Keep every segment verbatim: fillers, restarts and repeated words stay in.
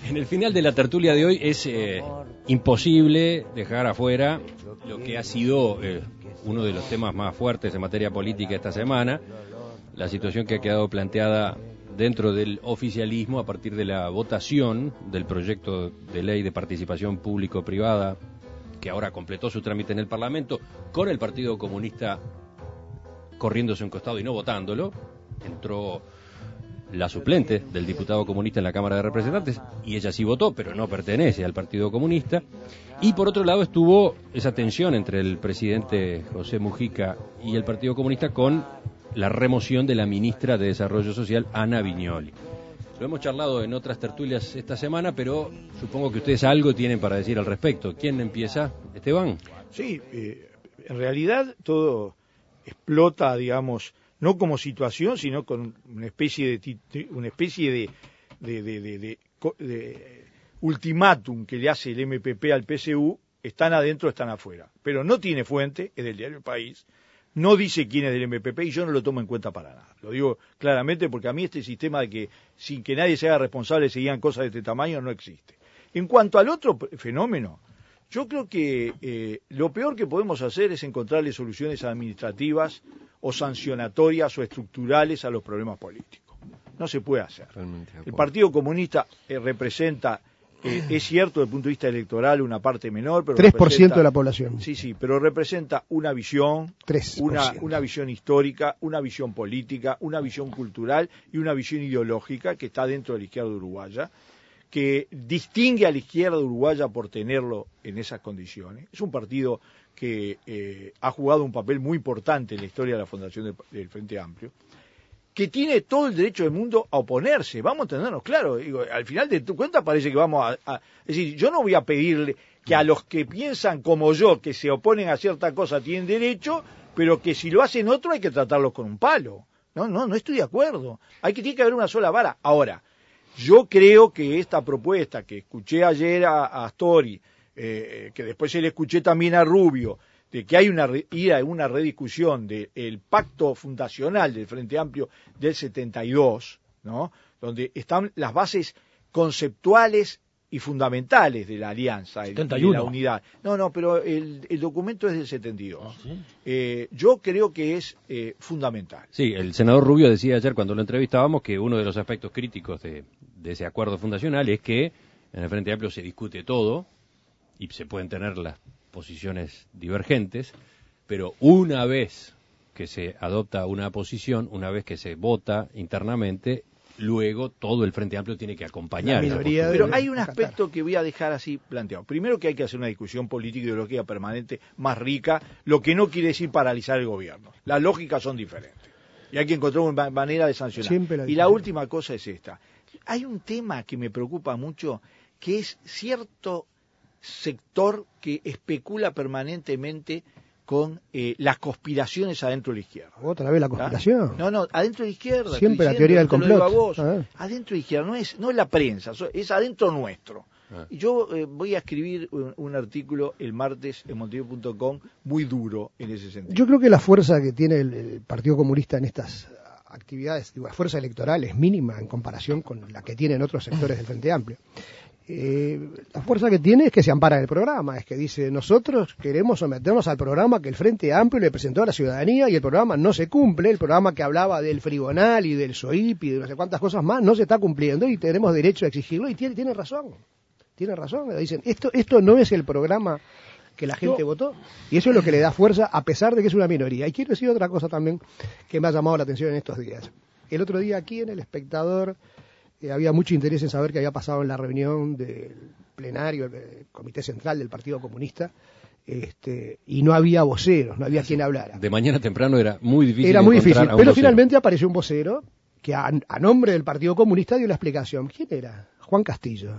En el final de la tertulia de hoy es eh, imposible dejar afuera lo que ha sido eh, uno de los temas más fuertes en materia política esta semana, la situación que ha quedado planteada dentro del oficialismo a partir de la votación del proyecto de ley de participación público-privada que ahora completó su trámite en el Parlamento, con el Partido Comunista corriéndose un costado y no votándolo. Entró la suplente del diputado comunista en la Cámara de Representantes, y ella sí votó, pero no pertenece al Partido Comunista. Y por otro lado estuvo esa tensión entre el presidente José Mujica y el Partido Comunista con la remoción de la ministra de Desarrollo Social, Ana Viñoly. Lo hemos charlado en otras tertulias esta semana, pero supongo que ustedes algo tienen para decir al respecto. ¿Quién empieza? ¿Esteban? Sí, eh, en realidad todo explota, digamos, no como situación, sino con una especie de una especie de, de, de, de, de, de ultimátum que le hace el M P P al P S U. Están adentro, están afuera, pero no tiene fuente, es del diario El País, no dice quién es del M P P y yo no lo tomo en cuenta para nada. Lo digo claramente porque a mí este sistema de que sin que nadie se haga responsable se digan cosas de este tamaño no existe. En cuanto al otro fenómeno, yo creo que eh, lo peor que podemos hacer es encontrarle soluciones administrativas o sancionatorias o estructurales a los problemas políticos. No se puede hacer. El Partido Comunista eh, representa, eh, es cierto, desde el punto de vista electoral, una parte menor, pero tres por ciento de la población. Sí, sí, pero representa una visión, tres por ciento. una, una visión histórica, una visión política, una visión cultural y una visión ideológica que está dentro de la izquierda uruguaya, que distingue a la izquierda uruguaya por tenerlo en esas condiciones. Es un partido que eh, ha jugado un papel muy importante en la historia de la fundación del, del Frente Amplio, que tiene todo el derecho del mundo a oponerse. Vamos a entendernos claro. Digo, al final de tu cuenta parece que vamos a, a... Es decir, yo no voy a pedirle que a los que piensan como yo, que se oponen a cierta cosa, tienen derecho, pero que si lo hacen otro hay que tratarlos con un palo. No, no, no estoy de acuerdo. Hay que, tiene que haber una sola vara. Ahora, yo creo que esta propuesta que escuché ayer a, a Astori, eh, que después se le escuché también a Rubio, de que hay una ir a una rediscusión del pacto fundacional del Frente Amplio del setenta y dos, ¿no? Donde están las bases conceptuales y fundamentales de la alianza, setenta y uno. De la unidad. No, no, pero el, el documento es del setenta y dos. ¿Ah, sí? eh, yo creo que es eh, fundamental. Sí, el senador Rubio decía ayer cuando lo entrevistábamos que uno de los aspectos críticos de, de ese acuerdo fundacional es que en el Frente Amplio se discute todo y se pueden tener las posiciones divergentes, pero una vez que se adopta una posición, una vez que se vota internamente, luego todo el Frente Amplio tiene que acompañar. La minoría, pero hay un aspecto que voy a dejar así planteado. Primero, que hay que hacer una discusión política y ideológica permanente más rica, lo que no quiere decir paralizar el gobierno. Las lógicas son diferentes y hay que encontrar una manera de sancionar. La y la última cosa es esta. Hay un tema que me preocupa mucho, que es cierto sector que especula permanentemente con eh, las conspiraciones adentro de la izquierda. ¿Otra vez la conspiración? ¿Ah? No, no, adentro de la izquierda. Siempre la teoría del complot. A vos. Adentro de la izquierda, no es, no es la prensa, es adentro nuestro. Ah. Y yo eh, voy a escribir un, un artículo el martes en montevideo punto com muy duro en ese sentido. Yo creo que la fuerza que tiene el, el Partido Comunista en estas actividades, digo, la fuerza electoral es mínima en comparación con la que tienen otros sectores del Frente Amplio. Eh, la fuerza que tiene es que se ampara en el programa, es que dice, nosotros queremos someternos al programa que el Frente Amplio le presentó a la ciudadanía y el programa no se cumple, el programa que hablaba del Frigonal y del SOIP y de no sé cuántas cosas más no se está cumpliendo y tenemos derecho a exigirlo y tiene, tiene razón, tiene razón, dicen, esto, esto no es el programa que la gente no. votó y eso es lo que le da fuerza a pesar de que es una minoría. Y quiero decir otra cosa también que me ha llamado la atención en estos días. El otro día aquí en El Espectador Eh, había mucho interés en saber qué había pasado en la reunión del plenario, del Comité Central del Partido Comunista, este, y no había voceros, no había quien hablara. De mañana temprano era muy difícil Era muy difícil, pero vocero. Finalmente apareció un vocero que a, a nombre del Partido Comunista dio la explicación. ¿Quién era? Juan Castillo,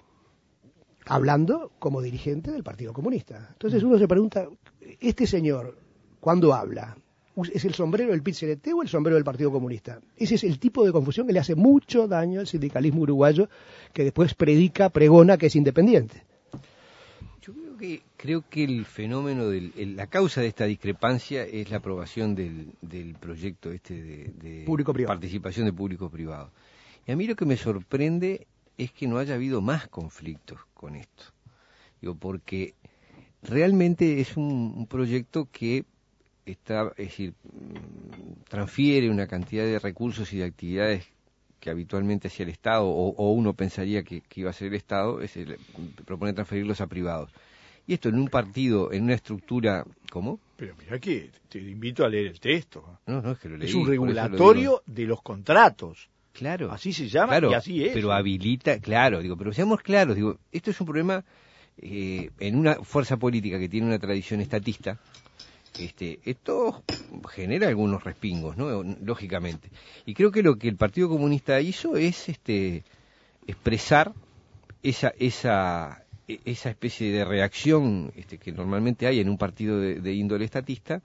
hablando como dirigente del Partido Comunista. Entonces uno se pregunta, este señor, ¿cuándo habla? ¿Es el sombrero del P I T C N T o el sombrero del Partido Comunista? Ese es el tipo de confusión que le hace mucho daño al sindicalismo uruguayo, que después predica, pregona que es independiente. Yo creo que creo que el fenómeno, del, el, la causa de esta discrepancia es la aprobación del, del proyecto este de, de público-privado. participación de público-privado. Y a mí lo que me sorprende es que no haya habido más conflictos con esto. Digo, porque realmente es un, un proyecto que está, es decir, transfiere una cantidad de recursos y de actividades que habitualmente hacía el Estado, o, o uno pensaría que, que iba a ser el Estado, es el, propone transferirlos a privados. Y esto en un partido, en una estructura, ¿cómo? Pero mira que te invito a leer el texto. No, no, es que lo leí. Es un regulatorio de los contratos. Claro. Así se llama, claro, y así es. Pero habilita, claro, digo, pero seamos claros, digo, esto es un problema eh, en una fuerza política que tiene una tradición estatista. Este, esto genera algunos respingos, ¿no? Lógicamente. Y creo que lo que el Partido Comunista hizo es este expresar esa esa esa especie de reacción este, que normalmente hay en un partido de, de índole estatista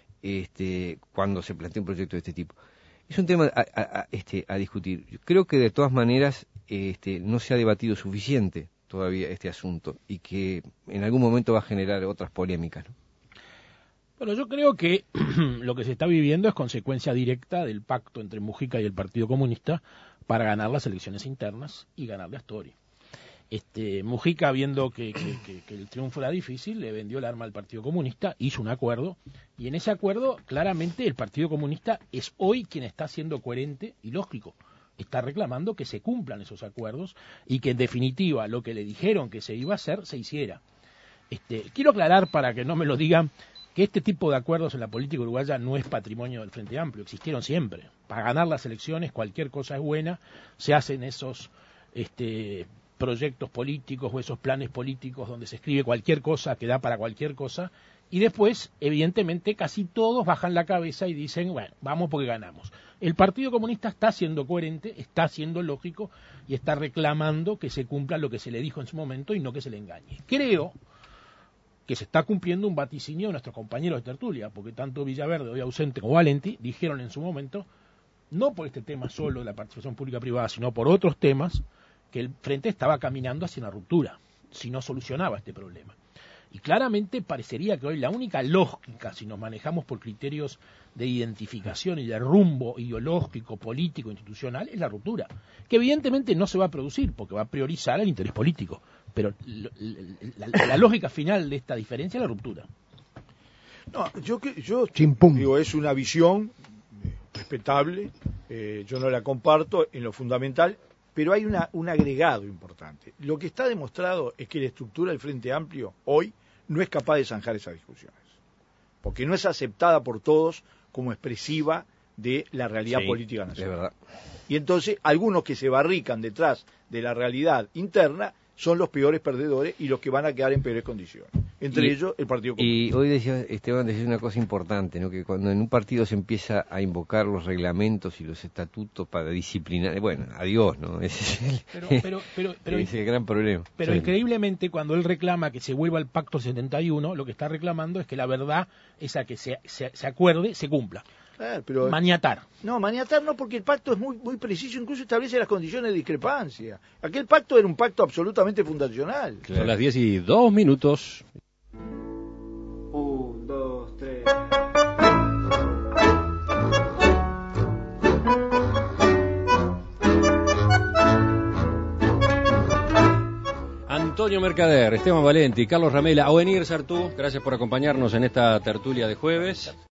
este, cuando se plantea un proyecto de este tipo. Es un tema a, a, a, este, a discutir. Yo creo que de todas maneras este, no se ha debatido suficiente todavía este asunto y que en algún momento va a generar otras polémicas, ¿no? Bueno, yo creo que lo que se está viviendo es consecuencia directa del pacto entre Mujica y el Partido Comunista para ganar las elecciones internas y ganarle a Astori. Este, Mujica, viendo que, que, que, que el triunfo era difícil, le vendió el arma al Partido Comunista, hizo un acuerdo, y en ese acuerdo, claramente, el Partido Comunista es hoy quien está siendo coherente y lógico. Está reclamando que se cumplan esos acuerdos y que, en definitiva, lo que le dijeron que se iba a hacer, se hiciera. Este, quiero aclarar, para que no me lo digan, que este tipo de acuerdos en la política uruguaya no es patrimonio del Frente Amplio, existieron siempre. Para ganar las elecciones cualquier cosa es buena, se hacen esos este, proyectos políticos o esos planes políticos donde se escribe cualquier cosa que da para cualquier cosa, y después, evidentemente, casi todos bajan la cabeza y dicen, bueno, vamos porque ganamos. El Partido Comunista está siendo coherente, está siendo lógico y está reclamando que se cumpla lo que se le dijo en su momento y no que se le engañe. Creo que se está cumpliendo un vaticinio de nuestros compañeros de tertulia, porque tanto Villaverde, hoy ausente, como Valenti, dijeron en su momento, no por este tema solo de la participación pública-privada, sino por otros temas, que el Frente estaba caminando hacia una ruptura, si no solucionaba este problema. Y claramente parecería que hoy la única lógica, si nos manejamos por criterios de identificación y de rumbo ideológico, político, institucional, es la ruptura, que evidentemente no se va a producir, porque va a priorizar el interés político. Pero la, la, la lógica final de esta diferencia es la ruptura. No, yo, yo Chimpum. digo, es una visión respetable, eh, yo no la comparto en lo fundamental, pero hay una, un agregado importante. Lo que está demostrado es que la estructura del Frente Amplio hoy no es capaz de zanjar esas discusiones, porque no es aceptada por todos como expresiva de la realidad sí, política nacional. Es verdad. Y entonces algunos que se barrican detrás de la realidad interna son los peores perdedores y los que van a quedar en peores condiciones. Entre y, ellos, el Partido Comunista. Y hoy decía Esteban, decía una cosa importante, ¿no? Que cuando en un partido se empieza a invocar los reglamentos y los estatutos para disciplinar, bueno, adiós, ¿no? Ese es el, pero, pero, pero, pero, ese es el gran problema. Pero sí. Increíblemente, cuando él reclama que se vuelva al Pacto setenta y uno, lo que está reclamando es que la verdad, esa que se, se, se acuerde, se cumpla. Claro, pero, maniatar. No, maniatar no, porque el pacto es muy muy preciso, incluso establece las condiciones de discrepancia. Aquel pacto era un pacto absolutamente fundacional. Claro. Son las diez y dos minutos. Un, dos, tres. Antonio Mercader, Esteban Valenti, Carlos Ramela, Ovenir Sartú, gracias por acompañarnos en esta tertulia de jueves.